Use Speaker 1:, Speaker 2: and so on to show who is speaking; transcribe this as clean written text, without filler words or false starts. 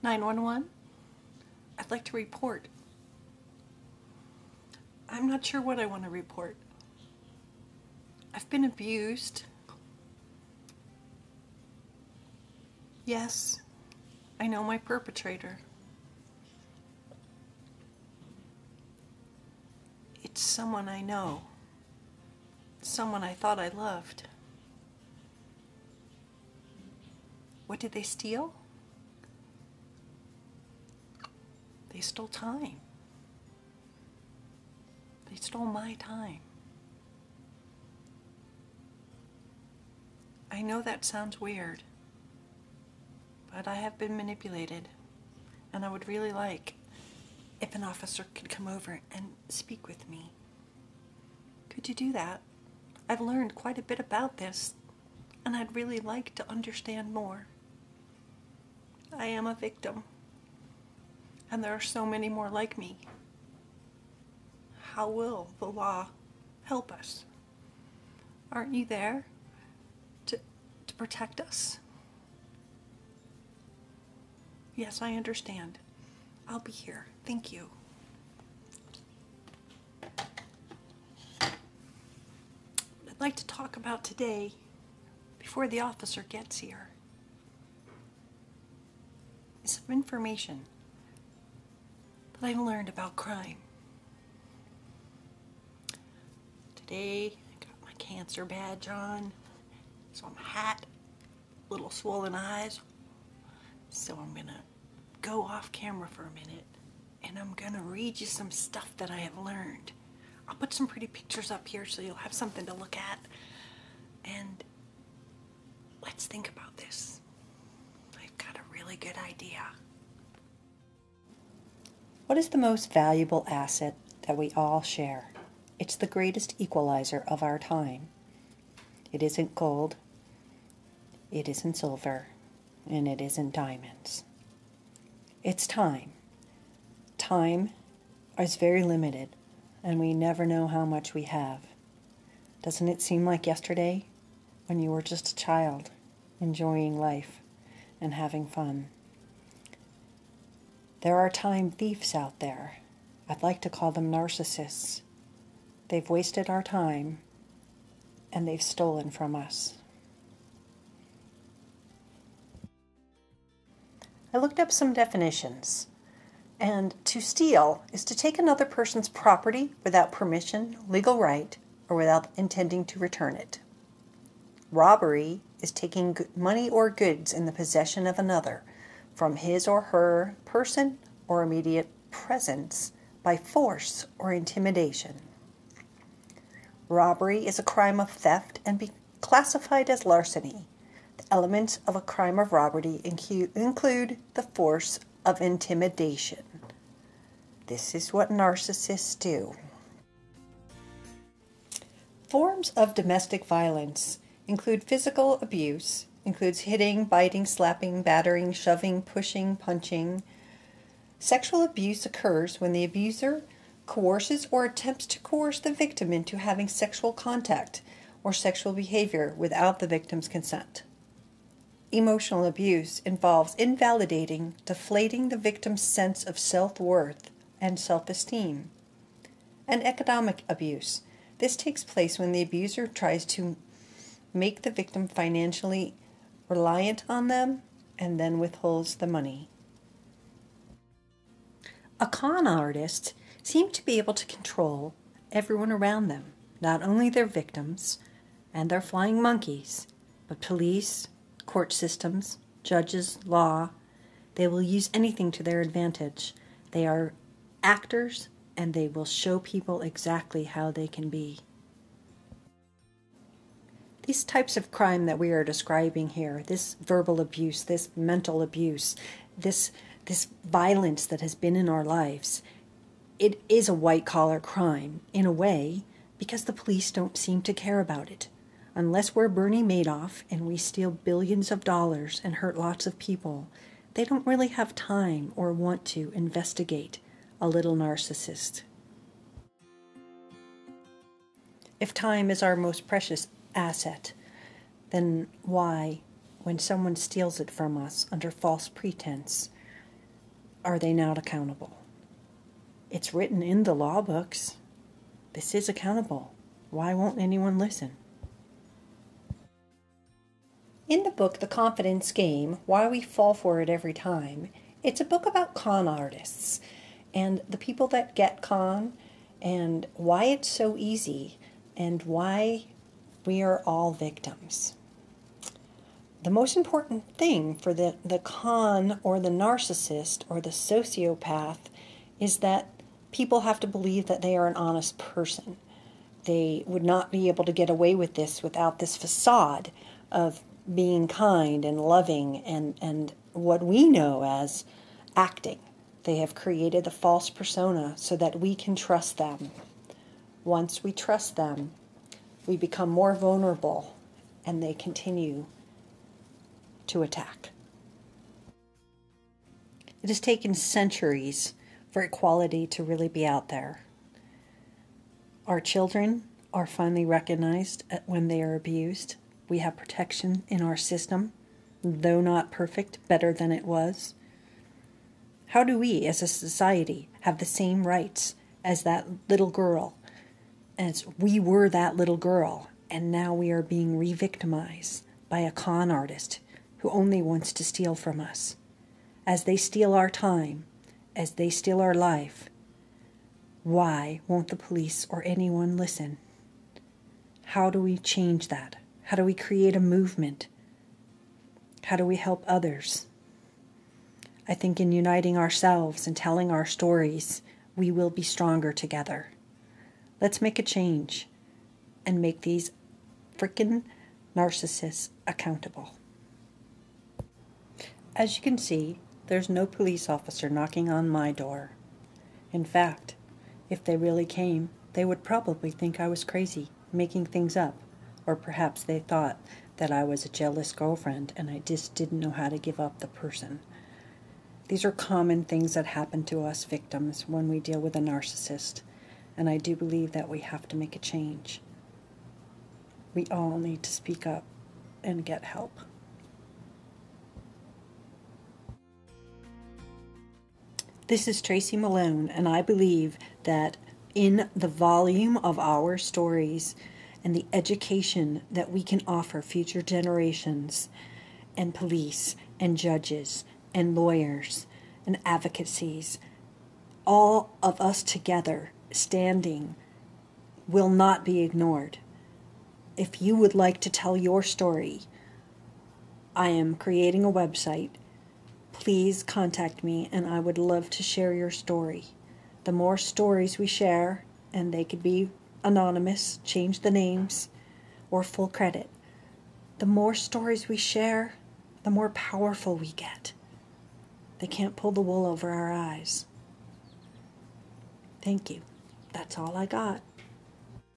Speaker 1: 911? I'd like to report. I'm not sure what I want to report. I've been abused. Yes, I know my perpetrator. It's someone I know. Someone I thought I loved. What did they steal? They stole time. They stole my time. I know that sounds weird, but I have been manipulated, and I would really like if an officer could come over and speak with me. Could you do that? I've learned quite a bit about this, and I'd really like to understand more. I am a victim, and there are so many more like me. How will the law help us? Aren't you there to protect us? Yes, I understand. I'll be here. Thank you. I'd like to talk about today before the officer gets here. Some information that I've learned about crime. Today, I got my cancer badge on, some hat, little swollen eyes. So I'm gonna go off camera for a minute and I'm gonna read you some stuff that I have learned. I'll put some pretty pictures up here so you'll have something to look at. And let's think about this. I've got a really good idea.
Speaker 2: What is the most valuable asset that we all share? It's the greatest equalizer of our time. It isn't gold, it isn't silver, and it isn't diamonds. It's time. Time is very limited, and we never know how much we have. Doesn't it seem like yesterday when you were just a child, enjoying life and having fun? There are time thieves out there. I'd like to call them narcissists. They've wasted our time, and they've stolen from us. I looked up some definitions, and to steal is to take another person's property without permission, legal right, or without intending to return it. Robbery is taking money or goods in the possession of another from his or her person or immediate presence by force or intimidation. Robbery is a crime of theft and be classified as larceny. The elements of a crime of robbery include the force of intimidation. This is what narcissists do. Forms of domestic violence include physical abuse, includes hitting, biting, slapping, battering, shoving, pushing, punching. Sexual abuse occurs when the abuser coerces or attempts to coerce the victim into having sexual contact or sexual behavior without the victim's consent. Emotional abuse involves invalidating, deflating the victim's sense of self-worth and self-esteem. And economic abuse. This takes place when the abuser tries to make the victim financially reliant on them and then withholds the money. A con artist seems to be able to control everyone around them, not only their victims and their flying monkeys, but police, court systems, judges, law. They will use anything to their advantage. They are actors, and they will show people exactly how they can be. These types of crime that we are describing here, this verbal abuse, this mental abuse, this violence that has been in our lives, it is a white-collar crime in a way because the police don't seem to care about it. Unless we're Bernie Madoff and we steal billions of dollars and hurt lots of people, they don't really have time or want to investigate a little narcissist. If time is our most precious asset, then why, when someone steals it from us under false pretense, are they not accountable? It's written in the law books. This is accountable. Why won't anyone listen? In the book, The Confidence Game, Why We Fall For It Every Time, it's a book about con artists and the people that get con and why it's so easy and why we are all victims. The most important thing for the con or the narcissist or the sociopath is that people have to believe that they are an honest person. They would not be able to get away with this without this facade of being kind and loving and what we know as acting. They have created a false persona so that we can trust them. Once we trust them, we become more vulnerable and they continue to attack. It has taken centuries for equality to really be out there. Our children are finally recognized when they are abused. We have protection in our system, though not perfect, better than it was. How do we, as a society, have the same rights as that little girl, as we were that little girl, and now we are being re-victimized by a con artist who only wants to steal from us? As they steal our time, as they steal our life, why won't the police or anyone listen? How do we change that? How do we create a movement? How do we help others? I think in uniting ourselves and telling our stories, we will be stronger together. Let's make a change and make these frickin' narcissists accountable. As you can see, there's no police officer knocking on my door. In fact, if they really came, they would probably think I was crazy, making things up. Or perhaps they thought that I was a jealous girlfriend and I just didn't know how to give up the person. These are common things that happen to us victims when we deal with a narcissist, and I do believe that we have to make a change. We all need to speak up and get help. This is Tracy Malone, and I believe that in the volume of our stories and the education that we can offer future generations and police and judges and lawyers and advocacies, all of us together standing will not be ignored. If you would like to tell your story, I am creating a website. Please contact me and I would love to share your story. The more stories we share, and they could be anonymous, change the names, or full credit. The more stories we share, the more powerful we get. They can't pull the wool over our eyes. Thank you. That's all I got.